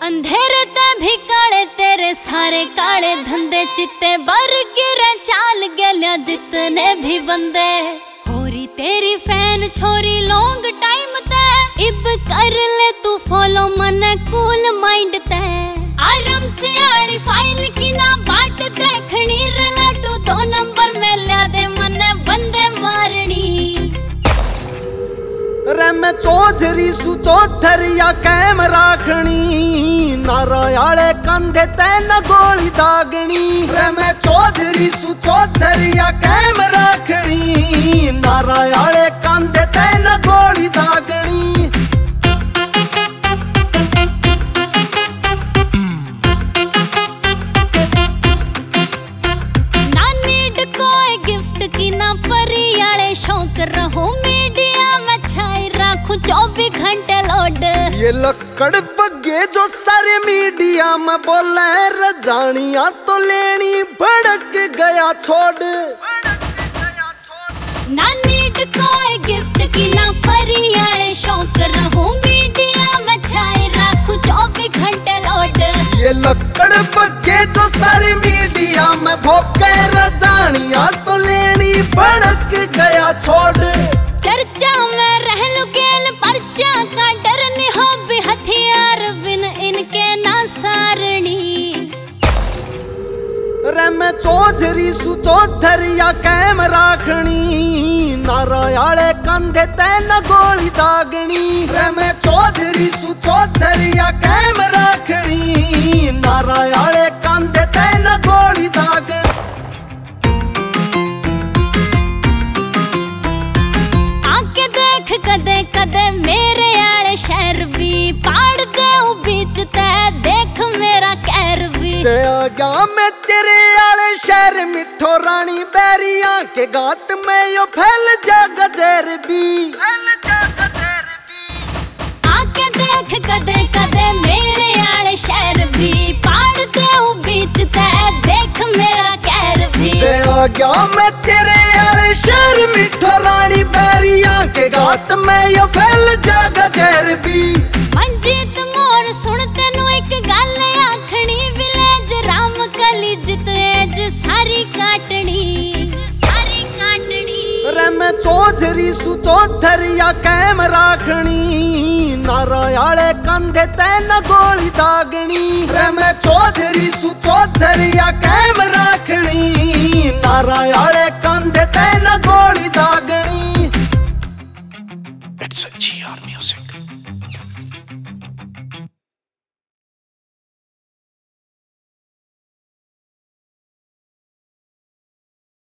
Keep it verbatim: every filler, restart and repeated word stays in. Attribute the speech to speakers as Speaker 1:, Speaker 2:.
Speaker 1: अंधेरे ते भी काले तेरे सारे काले धंधे चित्ते बर गिरे चाल गया जितने भी बंदे होरी तेरी फैन छोरी लॉन्ग टाइम ते इब कर ले तू फॉलो मन कूल माइंड ते आराम से आली फाइल की ना बाट देखनी रलाटू दो नंबर में ला दे मन बंदे मारनी
Speaker 2: रे मैं चौधरी सु चौधरिया कैम राखनी नारायाले कंधे तैन गोली दागनी रे मैं चौधरी सु चौधरिया कैम राखनी नारायाले कंधे तैन गोली दागनी
Speaker 1: ना नीड कोई गिफ्ट की ना परियाले शौक रहो मीडिया में छाई राखू चौबीस घंटे लोड
Speaker 2: ये लकड़ बग्गे जो सारे मीडिया में बोले रजानिया तो लेनी भड़क गया छोड़
Speaker 1: ना नीड कोई गिफ्ट की ना परियाले शौक रहो मीडिया में छाई राखू चौबीस घंटे लोड
Speaker 2: ये लकड़ बग्गे जो सारे मीडिया में भोके रजानिया तो लेनी भड़क गया छोड़
Speaker 1: चर्चा में रह लुकेल पर्चा का डर नहीं हो भी हथियार बिन इनके ना सारणी
Speaker 2: रे मैं चौधरी सु चौधरिया कैम राखनी नारायाले कंधे तैन गोली दागनी रे मैं चौधरी सु चौधरिया कैम राखनी नारायाले कंधे तैन गोली दागनी
Speaker 1: आके देख कदे कदे मेरे आले शहर भी पाड़ दे बीच ते देख मेरा कहर भी
Speaker 2: आ गया मैं तेरे आले शहर मिठो रानी बैरिया के गात में यो फैल जा गजर भी
Speaker 1: आके देख कदे कदे मेरे आले शहर भी पाड़ दे बीच ते देख मेरा कहर भी
Speaker 2: आ गया मैं तेरे आले शहर मिठो रानी बैरिया के गात में यो फैल जा गजर भी
Speaker 1: मंजीत मोर सुन तेनू एक गल आखनी विलेज राम कली जितेज सारी काटनी सारी काटनी
Speaker 2: रे मैं चौधरी सु चौधरिया कैम राखनी नारायाले कंधे तैन गोली दागनी रे मैं चौधरी सु चौधरिया कैम राखनी नारायाले कंधे तैन गोली दागनी।
Speaker 3: It's a G R music.